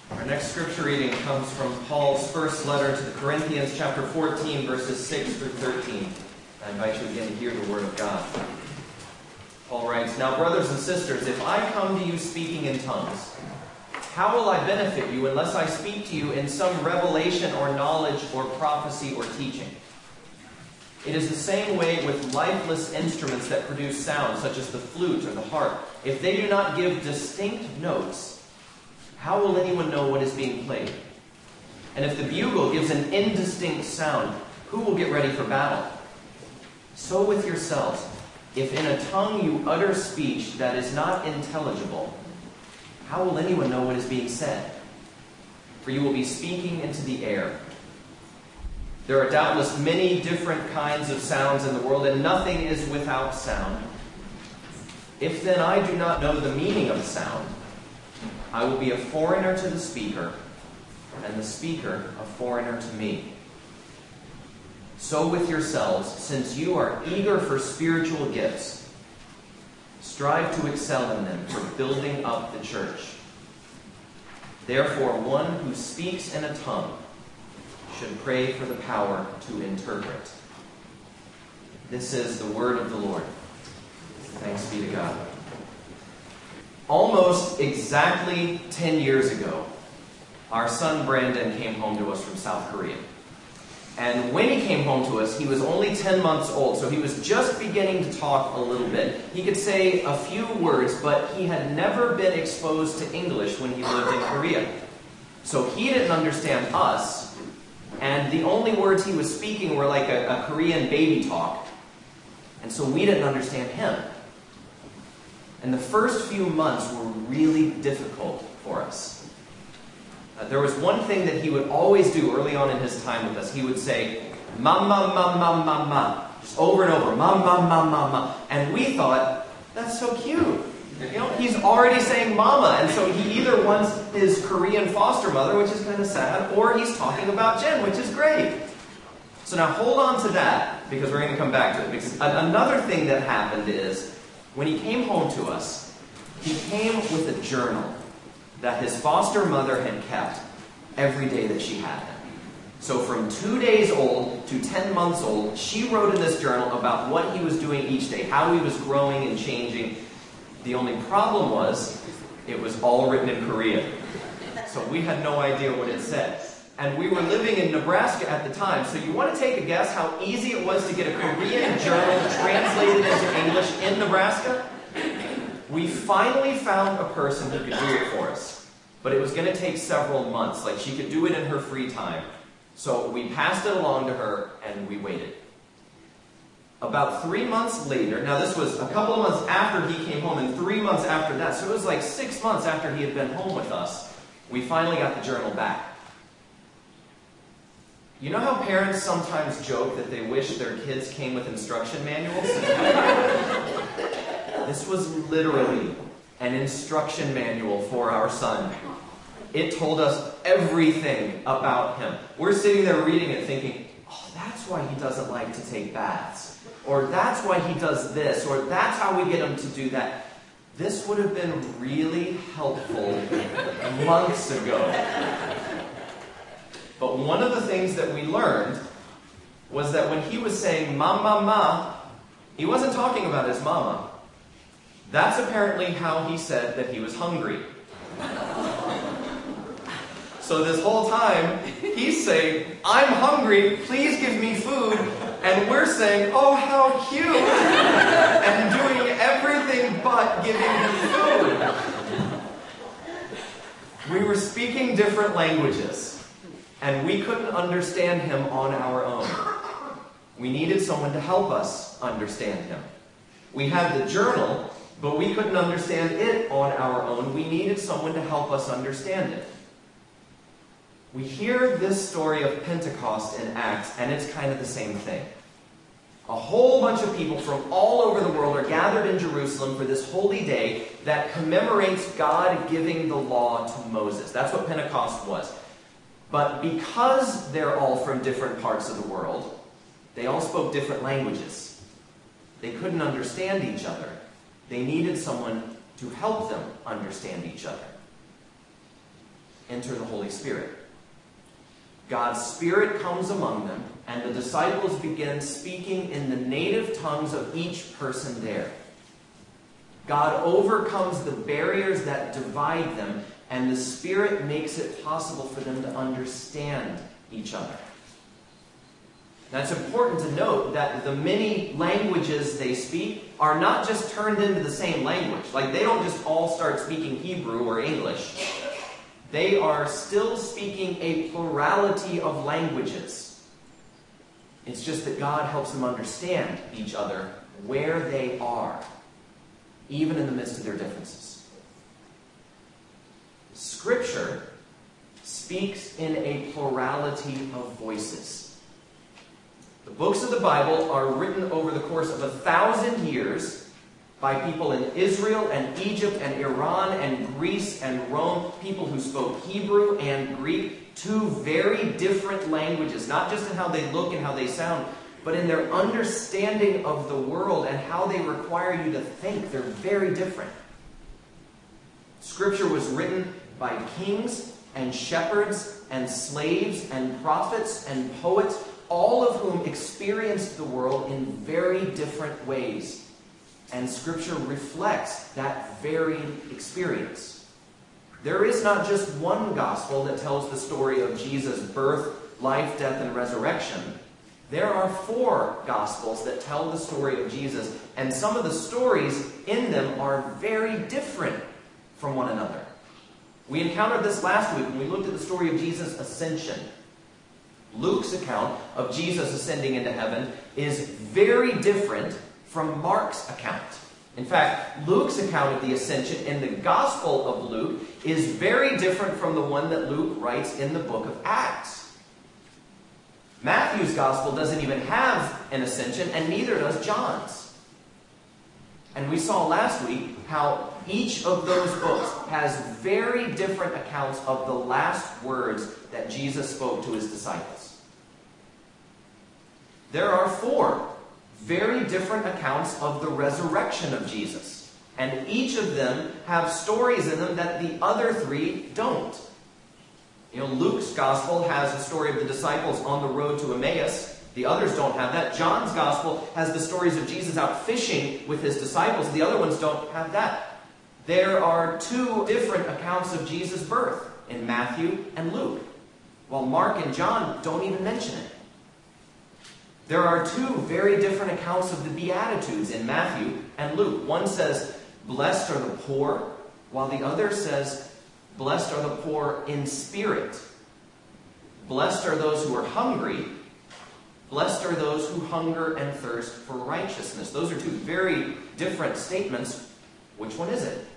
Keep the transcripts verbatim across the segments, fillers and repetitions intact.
Our next scripture reading comes from Paul's first letter to the Corinthians, chapter fourteen, verses six through thirteen. I invite you again to hear the word of God. Paul writes, "Now, brothers and sisters, if I come to you speaking in tongues, how will I benefit you unless I speak to you in some revelation or knowledge or prophecy or teaching? It is the same way with lifeless instruments that produce sound, such as the flute or the harp. If they do not give distinct notes, how will anyone know what is being played? And if the bugle gives an indistinct sound, who will get ready for battle? So with yourselves, if in a tongue you utter speech that is not intelligible, how will anyone know what is being said? For you will be speaking into the air. There are doubtless many different kinds of sounds in the world, and nothing is without sound. If then I do not know the meaning of a sound, I will be a foreigner to the speaker, and the speaker a foreigner to me. So with yourselves, since you are eager for spiritual gifts, strive to excel in them for building up the church. Therefore, one who speaks in a tongue should pray for the power to interpret." This is the word of the Lord. Thanks be to God. Almost exactly ten years ago, our son Brandon came home to us from South Korea. And when he came home to us, he was only ten months old, so he was just beginning to talk a little bit. He could say a few words, but he had never been exposed to English when he lived in Korea. So he didn't understand us, and the only words he was speaking were like a, a Korean baby talk. And so we didn't understand him. And the first few months were really difficult for us. Uh, there was one thing that he would always do early on in his time with us. He would say, "Mama, mama, mama, mama," just over and over, "Mama, mama, mama." And we thought, that's so cute. You know, he's already saying mama, and so he either wants his Korean foster mother, which is kind of sad, or he's talking about Jen, which is great. So now hold on to that, because we're going to come back to it. Because another thing that happened is, when he came home to us, he came with a journal that his foster mother had kept every day that she had him. So from two days old to ten months old, she wrote in this journal about what he was doing each day, how he was growing and changing. The only problem was, it was all written in Korean. So we had no idea what it said. And we were living in Nebraska at the time, so you want to take a guess how easy it was to get a Korean journal translated into English in Nebraska? We finally found a person who could do it for us. But it was going to take several months. Like, she could do it in her free time. So we passed it along to her, and we waited. About three months later, now this was a couple of months after he came home, and three months after that, so it was like six months after he had been home with us, we finally got the journal back. You know how parents sometimes joke that they wish their kids came with instruction manuals? This was literally an instruction manual for our son. It told us everything about him. We're sitting there reading it thinking, oh, that's why he doesn't like to take baths. Or that's why he does this. Or that's how we get him to do that. This would have been really helpful months ago. But one of the things that we learned was that when he was saying "mama, ma," he wasn't talking about his mama. That's apparently how he said that he was hungry. So this whole time, he's saying, "I'm hungry, please give me food." And we're saying, "Oh, how cute!" and doing everything but giving him food. We were speaking different languages. And we couldn't understand him on our own. We needed someone to help us understand him. We had the journal, but we couldn't understand it on our own. We needed someone to help us understand it. We hear this story of Pentecost in Acts, and it's kind of the same thing. A whole bunch of people from all over the world are gathered in Jerusalem for this holy day that commemorates God giving the law to Moses. That's what Pentecost was. But because they're all from different parts of the world, they all spoke different languages. They couldn't understand each other. They needed someone to help them understand each other. enter the Holy Spirit. God's Spirit comes among them, and the disciples begin speaking in the native tongues of each person there. God overcomes the barriers that divide them, and the Spirit makes it possible for them to understand each other. Now, it's important to note that the many languages they speak are not just turned into the same language. Like, they don't just all start speaking Hebrew or English. They are still speaking a plurality of languages. It's just that God helps them understand each other where they are, even in the midst of their differences. Scripture speaks in a plurality of voices. The books of the Bible are written over the course of a thousand years by people in Israel and Egypt and Iran and Greece and Rome, people who spoke Hebrew and Greek, two very different languages, not just in how they look and how they sound, but in their understanding of the world and how they require you to think. They're very different. Scripture was written by kings and shepherds and slaves and prophets and poets, all of whom experienced the world in very different ways. And Scripture reflects that varied experience. There is not just one gospel that tells the story of Jesus' birth, life, death, and resurrection. There are four gospels that tell the story of Jesus, and some of the stories in them are very different from one another. We encountered this last week when we looked at the story of Jesus' ascension. Luke's account of Jesus ascending into heaven is very different from Mark's account. In fact, Luke's account of the ascension in the Gospel of Luke is very different from the one that Luke writes in the book of Acts. Matthew's Gospel doesn't even have an ascension, and neither does John's. And we saw last week how each of those books has very different accounts of the last words that Jesus spoke to his disciples. There are four very different accounts of the resurrection of Jesus. And each of them have stories in them that the other three don't. You know, Luke's gospel has the story of the disciples on the road to Emmaus. The others don't have that. John's gospel has the stories of Jesus out fishing with his disciples. The other ones don't have that. There are two different accounts of Jesus' birth in Matthew and Luke, while Mark and John don't even mention it. There are two very different accounts of the Beatitudes in Matthew and Luke. One says, "Blessed are the poor," while the other says, "Blessed are the poor in spirit." Blessed are those who are hungry. Blessed are those who hunger and thirst for righteousness. Those are two very different statements. Which one is it?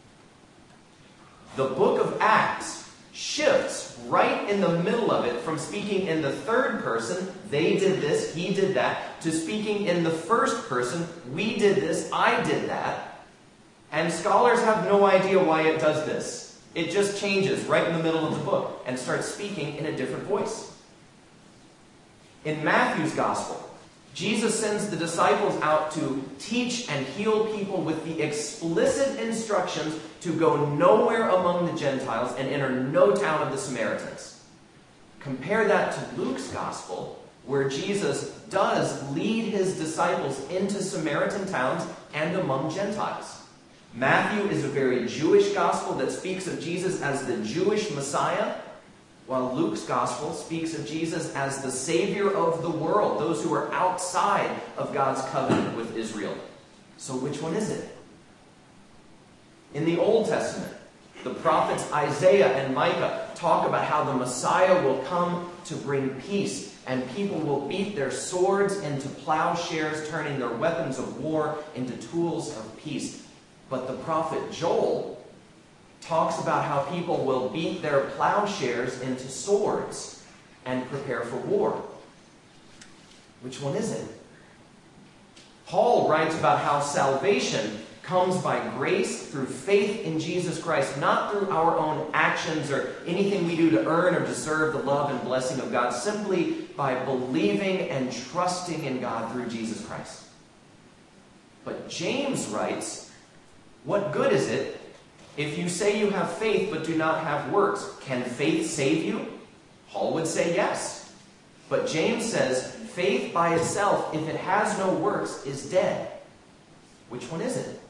The book of Acts shifts right in the middle of it from speaking in the third person, they did this, he did that, to speaking in the first person, we did this, I did that. And scholars have no idea why it does this. It just changes right in the middle of the book and starts speaking in a different voice. In Matthew's gospel, Jesus sends the disciples out to teach and heal people with the explicit instructions to go nowhere among the Gentiles and enter no town of the Samaritans. Compare that to Luke's gospel, where Jesus does lead his disciples into Samaritan towns and among Gentiles. Matthew is a very Jewish gospel that speaks of Jesus as the Jewish Messiah, while Luke's gospel speaks of Jesus as the Savior of the world, those who are outside of God's covenant with Israel. So which one is it? In the Old Testament, the prophets Isaiah and Micah talk about how the Messiah will come to bring peace, and people will beat their swords into plowshares, turning their weapons of war into tools of peace. But the prophet Joel talks about how people will beat their plowshares into swords and prepare for war. Which one is it? Paul writes about how salvation comes by grace through faith in Jesus Christ, not through our own actions or anything we do to earn or deserve the love and blessing of God, simply by believing and trusting in God through Jesus Christ. But James writes, what good is it If you say you have faith but do not have works, can faith save you? Paul would say yes. But James says, faith by itself, if it has no works, is dead. Which one is it?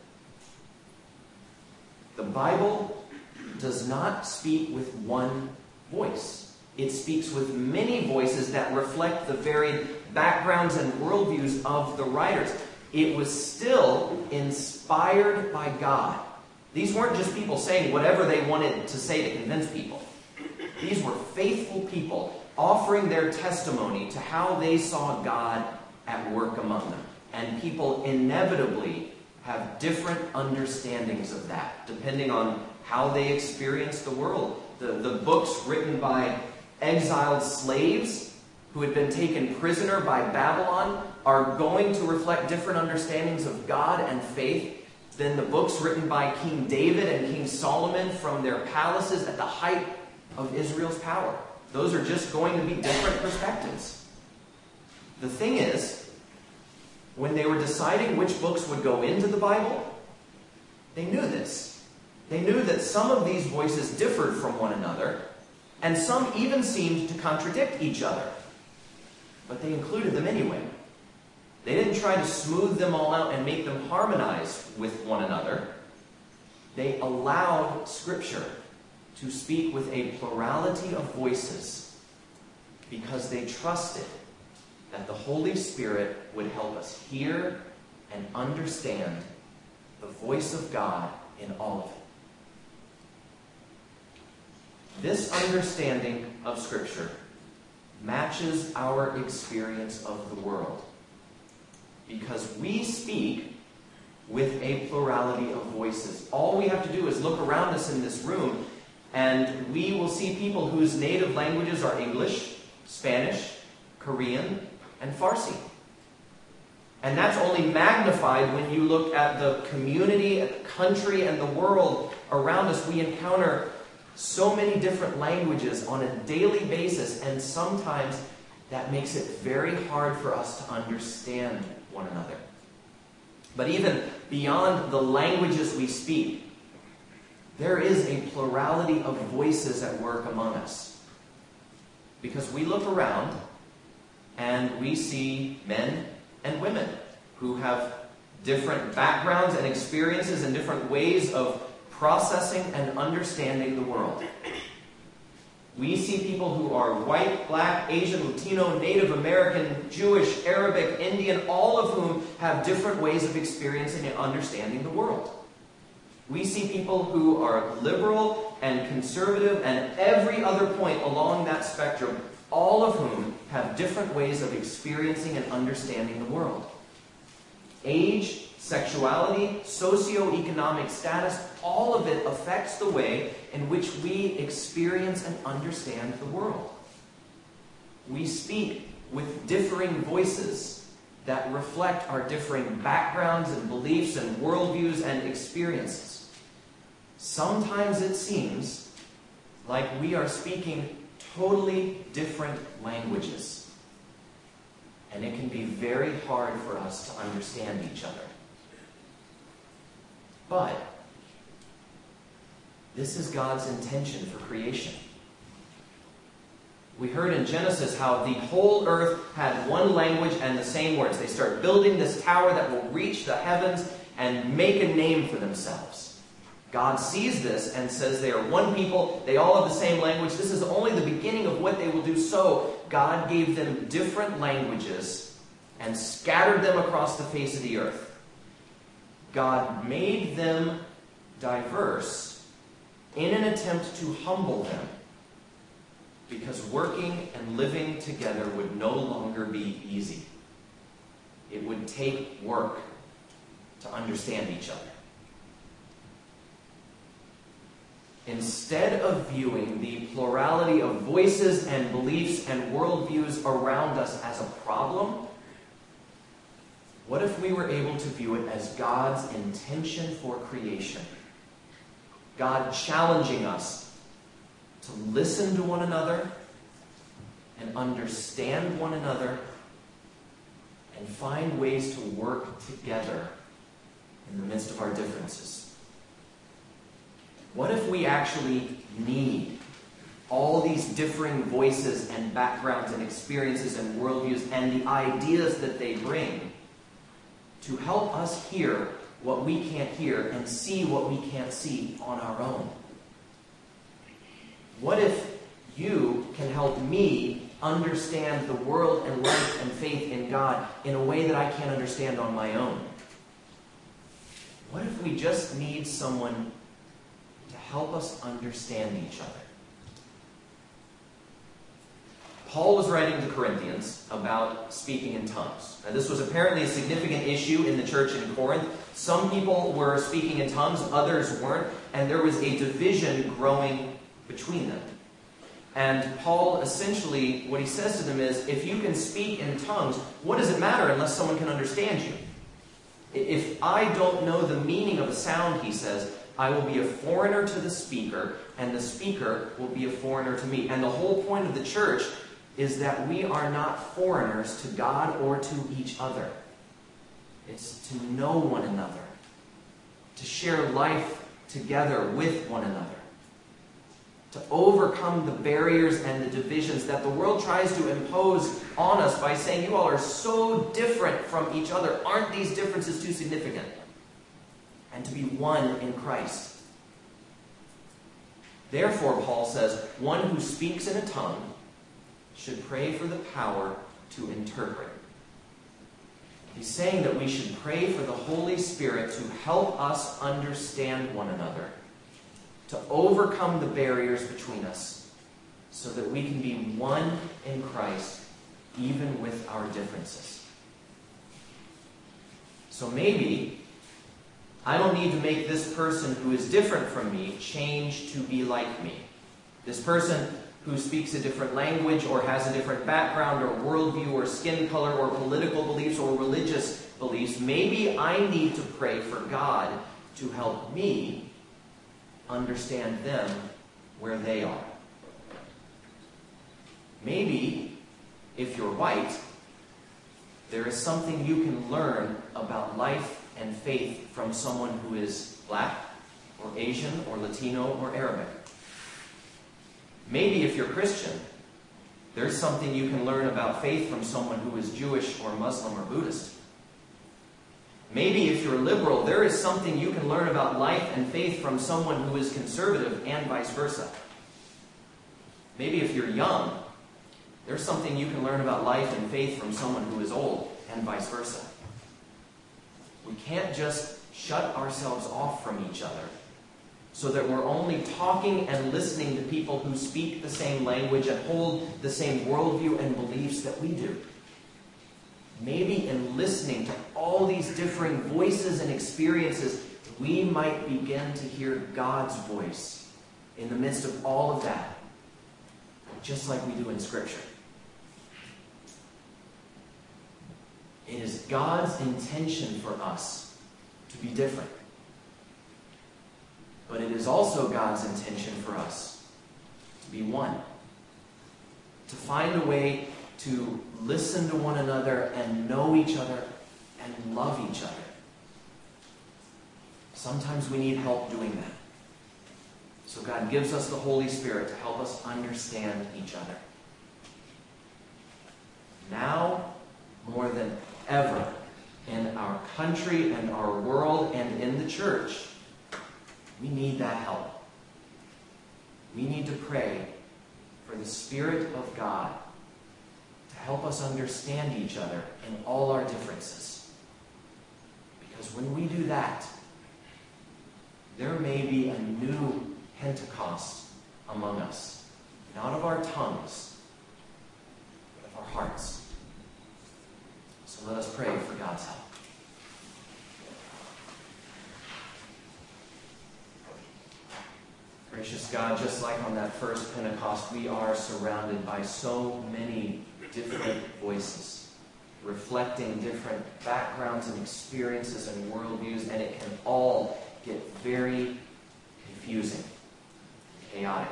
The Bible does not speak with one voice. It speaks with many voices that reflect the varied backgrounds and worldviews of the writers. It was still inspired by God. These weren't just people saying whatever they wanted to say to convince people. These were faithful people offering their testimony to how they saw God at work among them. And people inevitably have different understandings of that, depending on how they experience the world. The, the books written by exiled slaves who had been taken prisoner by Babylon are going to reflect different understandings of God and faith than the books written by King David and King Solomon from their palaces at the height of Israel's power. Those are just going to be different perspectives. The thing is, when they were deciding which books would go into the Bible, they knew this. They knew that some of these voices differed from one another, and some even seemed to contradict each other. But they included them anyway. They didn't try to smooth them all out and make them harmonize with one another. They allowed Scripture to speak with a plurality of voices because they trusted that the Holy Spirit would help us hear and understand the voice of God in all of it. This understanding of Scripture matches our experience of the world because we speak with a plurality of voices. All we have to do is look around us in this room and we will see people whose native languages are English, Spanish, Korean, and Farsi. And that's only magnified when you look at the community, at the country, and the world around us. We encounter so many different languages on a daily basis, and sometimes that makes it very hard for us to understand one another. But even beyond the languages we speak, there is a plurality of voices at work among us. Because we look around and we see men and women who have different backgrounds and experiences and different ways of processing and understanding the world. We see people who are white, black, Asian, Latino, Native American, Jewish, Arabic, Indian, all of whom have different ways of experiencing and understanding the world. We see people who are liberal and conservative and every other point along that spectrum, all of whom have different ways of experiencing and understanding the world. Age, sexuality, socioeconomic status, all of it affects the way in which we experience and understand the world. We speak with differing voices that reflect our differing backgrounds and beliefs and worldviews and experiences. Sometimes it seems like we are speaking totally different languages. And it can be very hard for us to understand each other. But this is God's intention for creation. We heard in Genesis how the whole earth had one language and the same words. They start building this tower that will reach the heavens and make a name for themselves. God sees this and says they are one people, they all have the same language. This is only the beginning of what they will do. So God gave them different languages and scattered them across the face of the earth. God made them diverse in an attempt to humble them, because working and living together would no longer be easy. It would take work to understand each other. Instead of viewing the plurality of voices and beliefs and worldviews around us as a problem, what if we were able to view it as God's intention for creation? God challenging us to listen to one another and understand one another and find ways to work together in the midst of our differences. What if we actually need all these differing voices and backgrounds and experiences and worldviews and the ideas that they bring to help us hear what we can't hear and see what we can't see on our own? What if you can help me understand the world and life and faith in God in a way that I can't understand on my own? What if we just need someone to help us understand each other? Paul was writing to Corinthians about speaking in tongues. Now, this was apparently a significant issue in the church in Corinth. Some people were speaking in tongues, others weren't, and there was a division growing between them. And Paul, essentially, what he says to them is, if you can speak in tongues, what does it matter unless someone can understand you? If I don't know the meaning of a sound, he says, I will be a foreigner to the speaker, and the speaker will be a foreigner to me. And the whole point of the church is that we are not foreigners to God or to each other. It's to know one another, to share life together with one another, to overcome the barriers and the divisions that the world tries to impose on us by saying, you all are so different from each other. Aren't these differences too significant? And to be one in Christ. Therefore, Paul says, one who speaks in a tongue should pray for the power to interpret. He's saying that we should pray for the Holy Spirit to help us understand one another, to overcome the barriers between us, so that we can be one in Christ, even with our differences. So maybe I don't need to make this person who is different from me change to be like me. This person who speaks a different language or has a different background or worldview or skin color or political beliefs or religious beliefs, maybe I need to pray for God to help me understand them where they are. Maybe, if you're white, there is something you can learn about life and faith from someone who is black or Asian or Latino or Arabic. Maybe if you're Christian, there's something you can learn about faith from someone who is Jewish or Muslim or Buddhist. Maybe if you're liberal, there is something you can learn about life and faith from someone who is conservative and vice versa. Maybe if you're young, there's something you can learn about life and faith from someone who is old and vice versa. We can't just shut ourselves off from each other so that we're only talking and listening to people who speak the same language and hold the same worldview and beliefs that we do. Maybe in listening to all these differing voices and experiences, we might begin to hear God's voice in the midst of all of that, just like we do in Scripture. It is God's intention for us to be different. But it is also God's intention for us to be one. To find a way to listen to one another and know each other and love each other. Sometimes we need help doing that. So God gives us the Holy Spirit to help us understand each other. Now, more than ever, in our country and our world and in the church, we need that help. We need to pray for the Spirit of God to help us understand each other in all our differences. Because when we do that, there may be a new Pentecost among us, not of our tongues, but of our hearts. So let us pray for God's help. Gracious God, just like on that first Pentecost, we are surrounded by so many different voices, reflecting different backgrounds and experiences and worldviews, and it can all get very confusing, chaotic.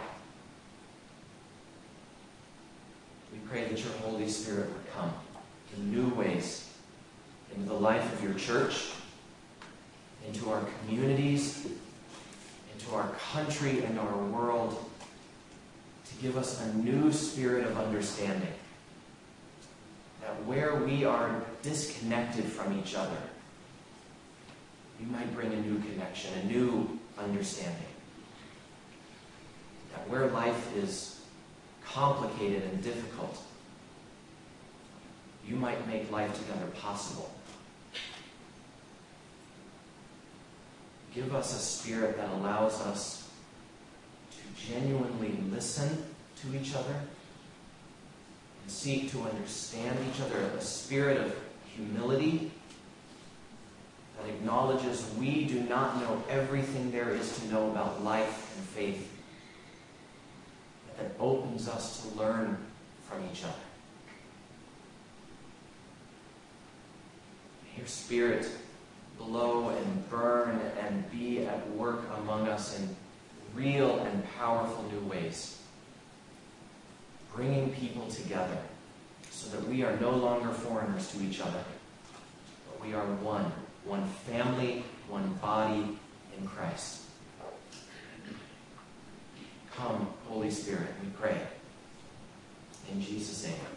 We pray that your Holy Spirit would come in new ways into the life of your church, into our communities, into to our country and our world, to give us a new spirit of understanding. That where we are disconnected from each other, you might bring a new connection, a new understanding. That where life is complicated and difficult, you might make life together possible. Give us a spirit that allows us to genuinely listen to each other and seek to understand each other, a spirit of humility that acknowledges we do not know everything there is to know about life and faith, but that opens us to learn from each other. May your Spirit blow and burn and be at work among us in real and powerful new ways, bringing people together so that we are no longer foreigners to each other, but we are one, one family, one body in Christ. Come, Holy Spirit, we pray. In Jesus' name.